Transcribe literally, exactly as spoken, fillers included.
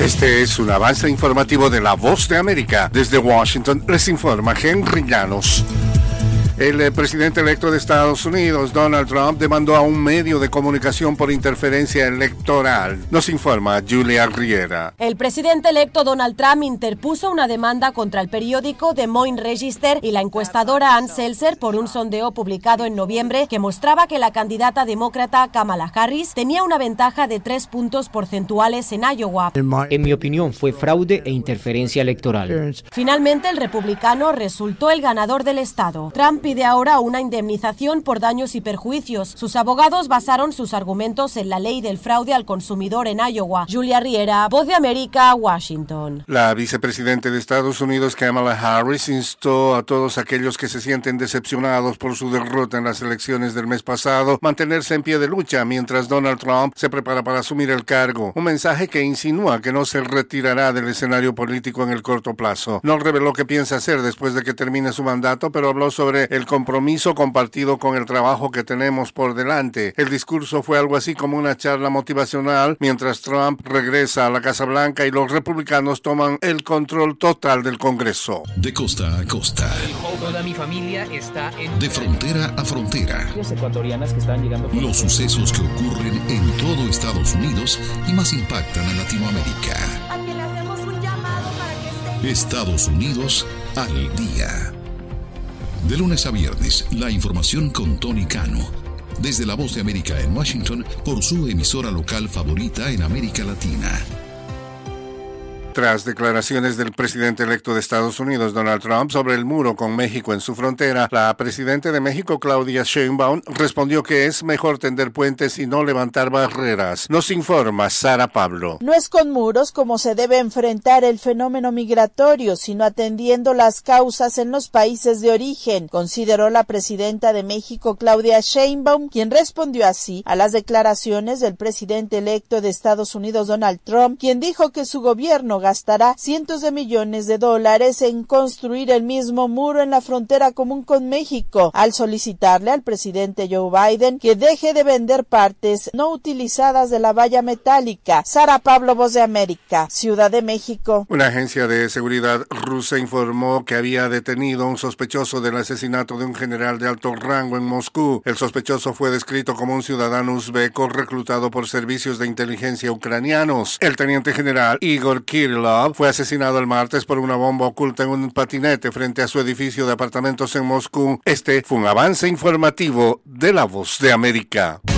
Este es un avance informativo de La Voz de América. Desde Washington les informa Henry Llanos. El presidente electo de Estados Unidos, Donald Trump, demandó a un medio de comunicación por interferencia electoral. Nos informa Julia Riera. El presidente electo Donald Trump interpuso una demanda contra el periódico Des Moines Register y la encuestadora Ann Seltzer por un sondeo publicado en noviembre que mostraba que la candidata demócrata Kamala Harris tenía una ventaja de tres puntos porcentuales en Iowa. En mi opinión, fue fraude e interferencia electoral. Finalmente, el republicano resultó el ganador del estado. Trump pide ahora una indemnización por daños y perjuicios. Sus abogados basaron sus argumentos en la ley del fraude al consumidor en Iowa. Julia Riera, Voz de América, Washington. La vicepresidenta de Estados Unidos, Kamala Harris, instó a todos aquellos que se sienten decepcionados por su derrota en las elecciones del mes pasado mantenerse en pie de lucha mientras Donald Trump se prepara para asumir el cargo. Un mensaje que insinúa que no se retirará del escenario político en el corto plazo. No reveló qué piensa hacer después de que termine su mandato, pero habló sobre el compromiso compartido con el trabajo que tenemos por delante. El discurso fue algo así como una charla motivacional mientras Trump regresa a la Casa Blanca y los republicanos toman el control total del Congreso. De costa a costa. Toda mi familia está en... De frontera a frontera. Ecuatorianas que están llegando... Los sucesos que ocurren en todo Estados Unidos y más impactan a Latinoamérica. A que le hacemos un llamado para que esté... Estados Unidos al día. De lunes a viernes, la información con Tony Cano. Desde La Voz de América en Washington, por su emisora local favorita en América Latina. Tras declaraciones del presidente electo de Estados Unidos, Donald Trump, sobre el muro con México en su frontera, la presidenta de México, Claudia Sheinbaum, respondió que es mejor tender puentes y no levantar barreras. Nos informa Sara Pablo. No es con muros como se debe enfrentar el fenómeno migratorio, sino atendiendo las causas en los países de origen, consideró la presidenta de México, Claudia Sheinbaum, quien respondió así a las declaraciones del presidente electo de Estados Unidos, Donald Trump, quien dijo que su gobierno gastará cientos de millones de dólares en construir el mismo muro en la frontera común con México, al solicitarle al presidente Joe Biden que deje de vender partes no utilizadas de la valla metálica. Sara Pablo, Voz de América, Ciudad de México. Una agencia de seguridad rusa informó que había detenido a un sospechoso del asesinato de un general de alto rango en Moscú. El sospechoso fue descrito como un ciudadano uzbeco reclutado por servicios de inteligencia ucranianos. El teniente general Igor Kirillov fue asesinado el martes por una bomba oculta en un patinete frente a su edificio de apartamentos en Moscú. Este fue un avance informativo de La Voz de América.